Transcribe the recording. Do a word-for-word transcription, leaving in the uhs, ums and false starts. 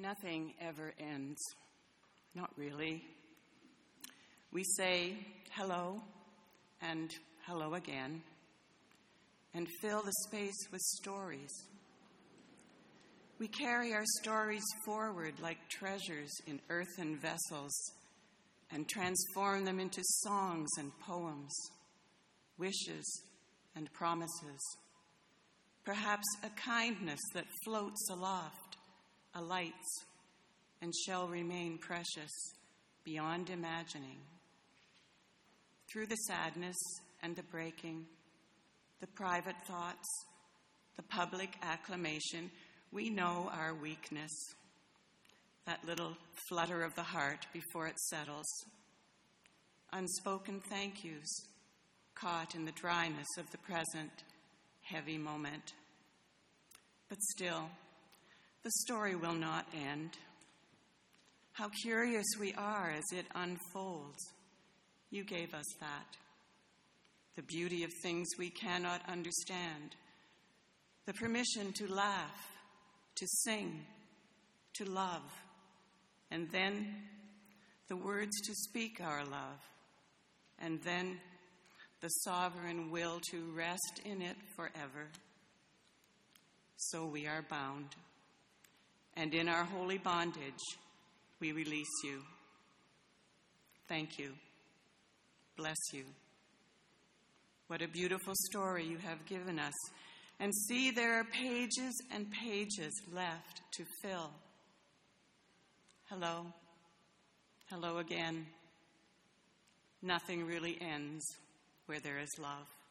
Nothing ever ends. Not really. We say hello and hello again and fill the space with stories. We carry our stories forward like treasures in earthen vessels and transform them into songs and poems, wishes and promises, perhaps a kindness that floats aloft, alights, and shall remain precious beyond imagining. Through the sadness and the breaking, the private thoughts, the public acclamation, we know our weakness, that little flutter of the heart before it settles, unspoken thank yous caught in the dryness of the present heavy moment. But still, the story will not end. How curious we are as it unfolds. You gave us that. The beauty of things we cannot understand. The permission to laugh, to sing, to love, and then the words to speak our love, and then the sovereign will to rest in it forever. So we are bound, and in our holy bondage, we release you. Thank you. Bless you. What a beautiful story you have given us. And see, there are pages and pages left to fill. Hello. Hello again. Nothing really ends where there is love.